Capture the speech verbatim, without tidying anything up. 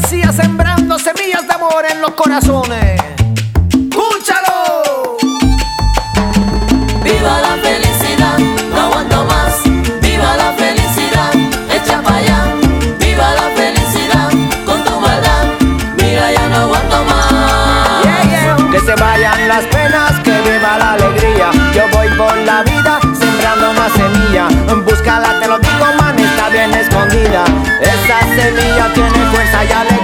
poesía sembrando semillas de amor en los corazones. ¡Escúchalo! Viva la felicidad, no aguanto más. Viva la felicidad, echa pa' allá. Viva la felicidad, con tu maldad. Mira, ya no aguanto más. Yeah, yeah. Que se vayan las penas, que viva la alegría. Yo voy por la vida sembrando una semilla. Búscala, te lo digo, man, está bien escondida. Esa semilla tiene fuerza y alegría.